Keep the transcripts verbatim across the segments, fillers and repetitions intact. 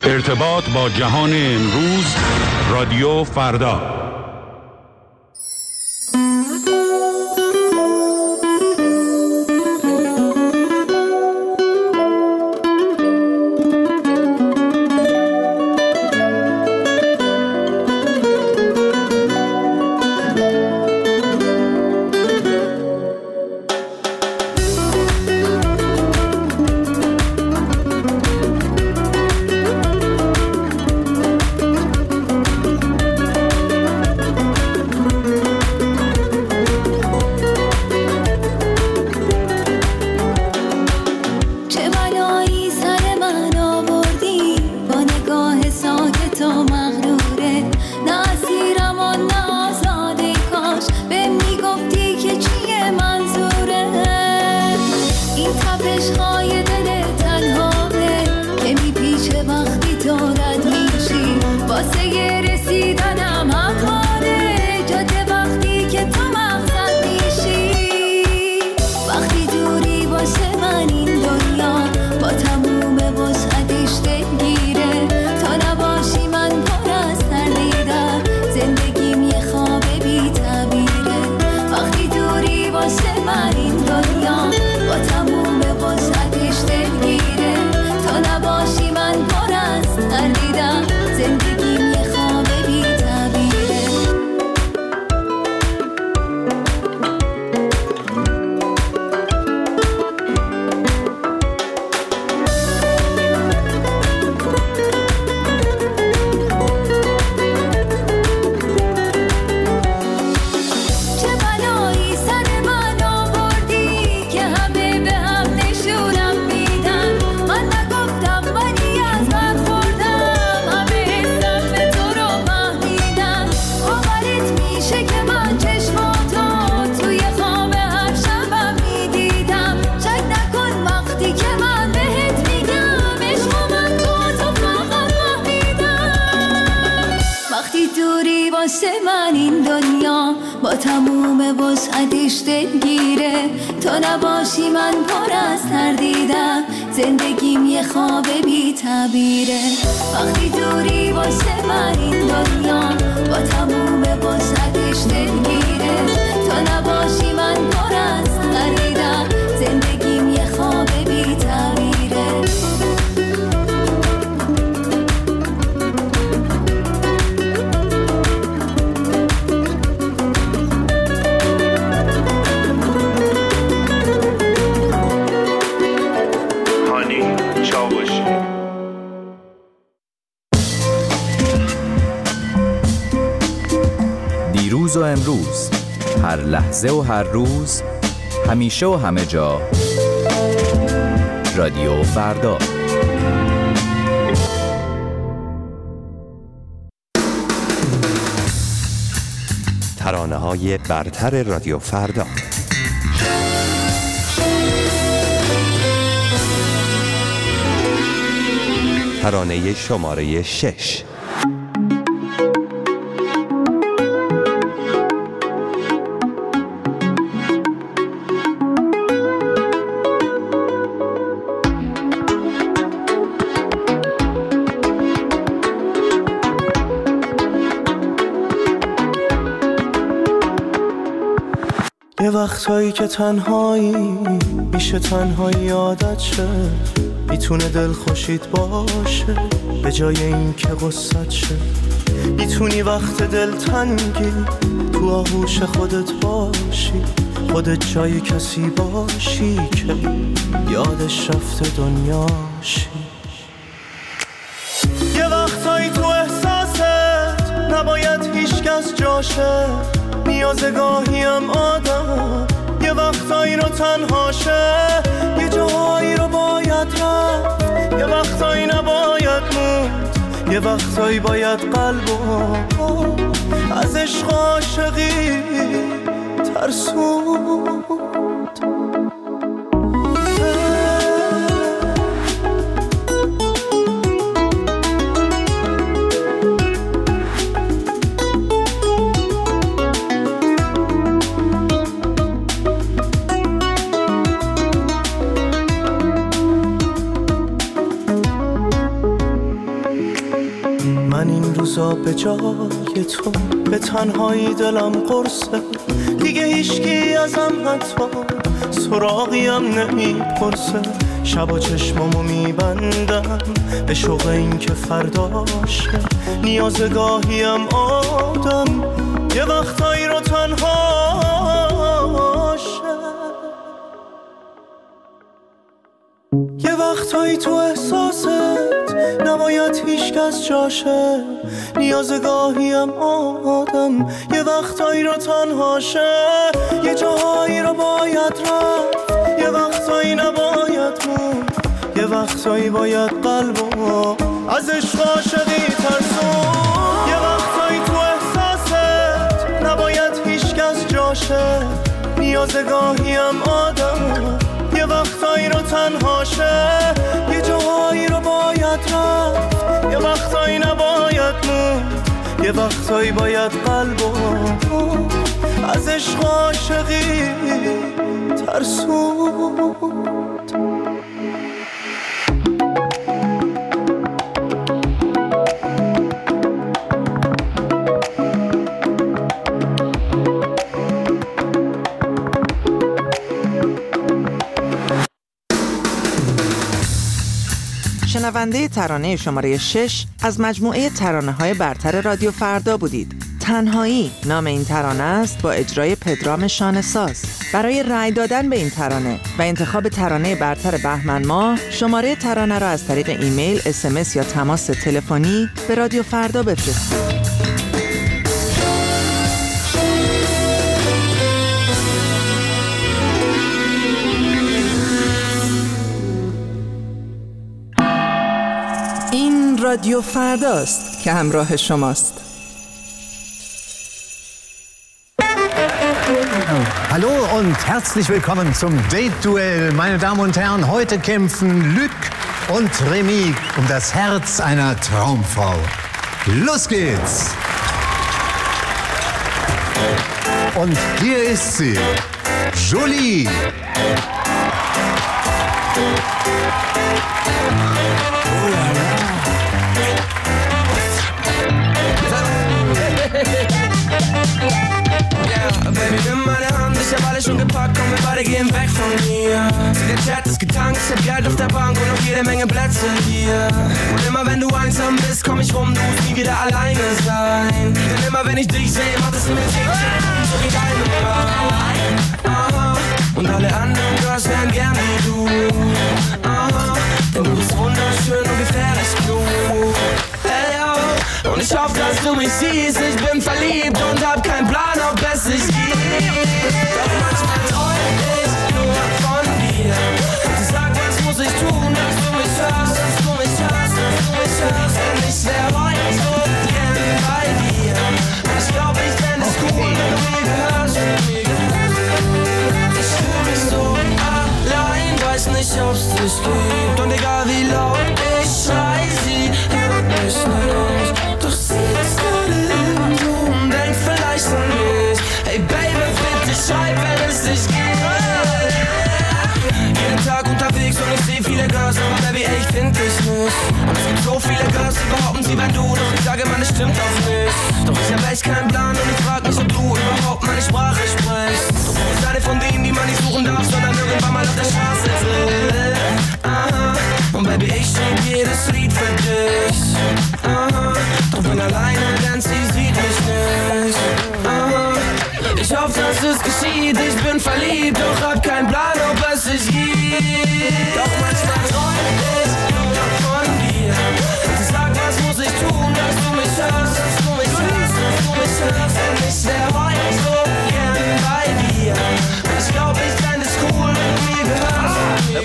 ارتباط با جهان امروز، رادیو فردا. با تموم وسعتش دلگیره، تو نباشی من پر از تردیدم، زندگیم یه خواب بی تعبیره. وقتی دوری واسه من این دنیا با تموم وسعتش دلگیره، تو نباشی من پر از تردیدم، زندگیم یه خواب بی تعبیره. دیروز و امروز، هر لحظه و هر روز، همیشه و همه جا، رادیو فردا. ترانه‌های برتر رادیو فردا. ترانه شماره شش. یه وقتایی که تنهایی میشه، تنهایی عادت شه، میتونه دل خوشید باشه به جای این که غصت شه. میتونی وقت دل تنگی تو آغوش خودت باشی، خودت جای کسی باشی که یادش رفته دنیاشی. یه وقتایی تو احساست نباید هیچ کس جاشه، نیازه گاهیم آدم یه وقتایی رو تنهاشه، یه جاهایی رو باید رفت، یه وقتایی نباید موند، یه وقتایی باید قلبو از عشق عاشقی ترسوند. من این روزا به جای تو به تنهایی دلم قرصه، دیگه هیچکی ازم حتی سراغیم نمیپرسه. شبا چشمامو میبندم به شوق این که فرداشه، نیازگاهیم آدم یه وقتایی رو تنهاشه. یه وقتایی تو احساست نباید هیچ کس جاشه، نیازگاهیم آدم یه وقتایی رو تنهاشه. یه جاهایی رو باید رفت، یه وقتایی نباید موند، یه وقتایی باید قلبو از عشق عاشقی ترسون. یه وقتایی تو احساست نباید هیچ کس جاشه، نیازگاهیم آدم یه وقتایی رو تنهاشه. یه جاهایی رو باید رفت، یه وقتایی نباید موند، یه وقتایی باید قلبو از عشق عاشقی ترسوند. شنونده ترانه شماره شش از مجموعه ترانه‌های برتر رادیو فردا بودید. تنهایی نام این ترانه است با اجرای پدرام شانه‌ساز. برای رأی دادن به این ترانه و انتخاب ترانه برتر بهمن ماه، شماره ترانه را از طریق ایمیل، اس ام اس یا تماس تلفنی به رادیو فردا بفرستید. این رادیو فرداست که همراه شماست. Hallo und herzlich willkommen zum Date-Duell. Meine Damen und Herren, heute kämpfen Luc und Remy um das Herz einer Traumfrau. Los geht's! Und hier ist sie, Jolie. Baby, nimm meine Hand, ich hab alles schon gepackt, komm, wir beide gehen weg von hier. Sie der Chat ist getankt, ich hab Geld auf der Bank und noch jede Menge Plätze hier. Und immer wenn du einsam bist, komm ich rum, du musst nie wieder alleine sein. Denn immer wenn ich dich sehe, macht es mir Tick-Tick, so wie deine Bahn. Aha, und alle anderen Girls wären gern wie du. Aha, denn du bist wunderschön und gefährlich klug. Hey, oh, und ich hoffe, dass du mich siehst, ich bin verliebt und hab keinen Plan, ob es sich gibt. Doch manchmal träum ich nur von dir. Und sag, was muss ich tun, dass du mich hörst, dass du mich hörst, dass du mich hörst. Denn ich wär heute so gern bei dir. Und ich glaub, ich fänd es cool, wenn du mir gehörst. Ich fühl mich so allein, weiß nicht, ob's dich gibt. Und egal wie laut ich schrei, sie hört mich nicht. Doch sie ist gerade irgendwo und denkt vielleicht an mich. Hey Baby, bitte schreib, wenn es dich gibt. Jeden Tag unterwegs und ich seh viele Girls, aber Baby, ey, ich find dich nicht. Und es gibt so viele Girls, die behaupten, sie wären du. Doch ich sage, man, es stimmt auch nicht. Doch ich hab echt keinen Plan und ich frag mich, ob du überhaupt meine Sprache sprichst. Doch du bist eine von denen, die man nicht suchen darf, sondern irgendwann mal auf der Straße trifft. Aha. Und Baby, ich schreib jedes Lied für dich. Aha. Doch bin alleine, denn sie sieht mich nicht. Aha. Ich hoffe, dass es geschieht, ich bin verliebt, doch hab keinen Plan, ob es sich gibt. Doch manchmal träum ich nur von dir. Und sag, was muss ich tun, dass du mich hörst, dass du mich hörst, dass du mich hörst. Denn ich wär heute so gern bei dir. Und ich glaub, ich fänd es cool, wenn du mir gehörst.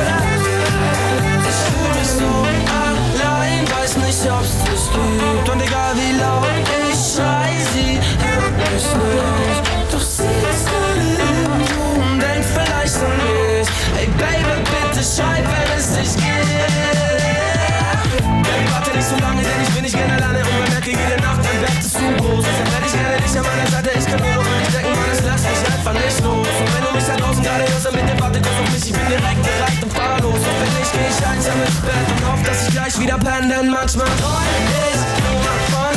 Ich fühl mich so allein, weiß nicht, ob's dich gibt. Und egal wie laut ich schrei, sie hört mich nicht. Doch sie ist gerade irgendwo und denkt vielleicht an mich. Hey Baby, bitte schreib, wenn es dich gibt. Baby, warte nicht so lange, denn ich bin nicht gerne alleine. Und man merkt, jede Nacht, dein Bett ist zu groß. Deshalb werd ich gerne dich an meiner Seite. Ich kann nur noch an dich denken, Mann, es lässt mich einfach nicht los. Und wenn du mich da draußen gerade hörst, dann bitte warte kurz auf mich. Ich bin direkt bereit und fahr los. Und wenn nicht, geh ich einsam ins Bett und hoff, dass ich gleich wieder penne. Denn manchmal träum ich nur von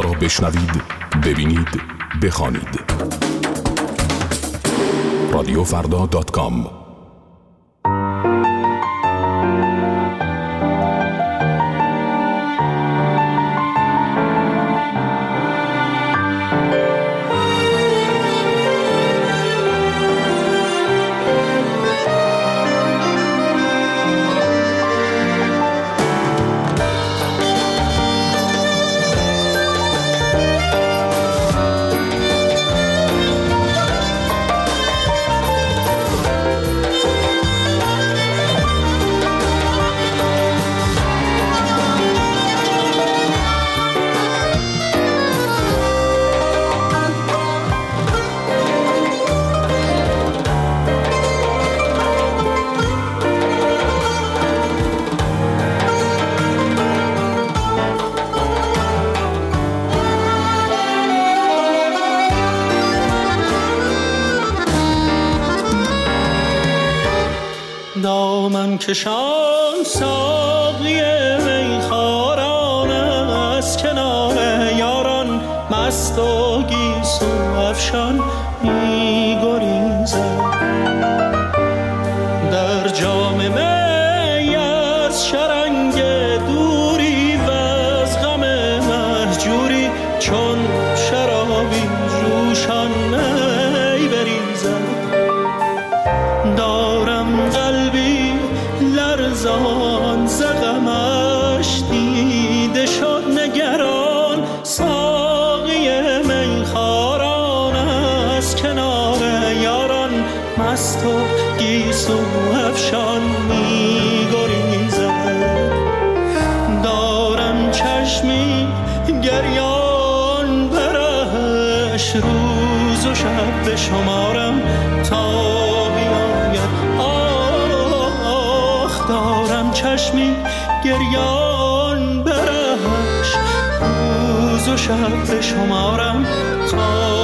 را بشنوید، ببینید، بخوانید. رادیو فردا دات کام. دامن کشان ساقی میخواران از کنار یاران مست و گیسو افشان می‌گریزد. در جام می از شرنگ دوری و از غم مهجوری چون شرابی جوشان می بریزد. دارم قلبی لرزان ز غمش دیده شد نگران، ساقی میخواران از کنار یاران مست و گیسو افشان می‌گریزد. دارم چشمی گریان برهش روز و شب بشمارم تا دارم چشمی گریان برهش روز و شب بشمارم تا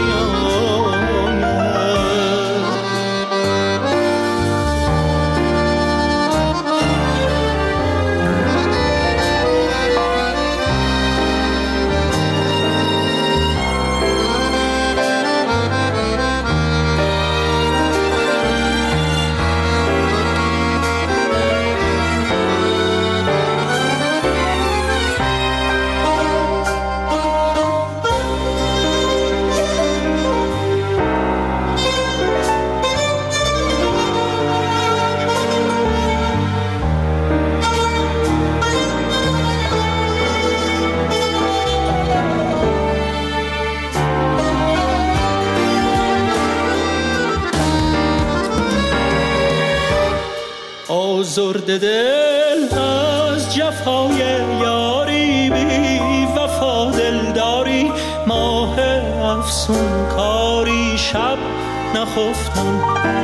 آزرده دل از جفای یاری بی وفا دلداری ماه افسون کاری شب نخفتم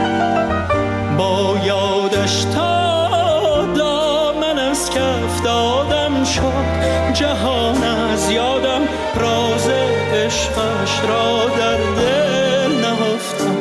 با یادش تا دامن از کف دادم شد جهان از یادم راز عشقش را در دل نهفتم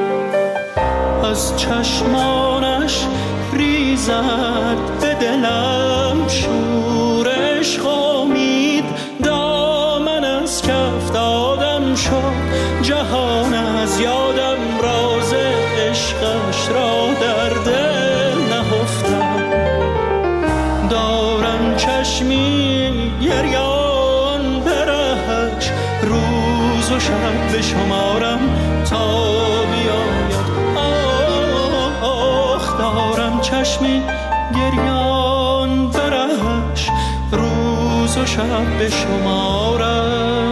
از چشمانش ریزد به دلم شور عشق امید دامن از کف دادم شد جهان از یادم راز عشقش را در دل نهفتم دارم چشمی گریان برهش روز و شب بشمارم تا بیاید آخ دارم چشمی گریان برهش روز و شب بشمارم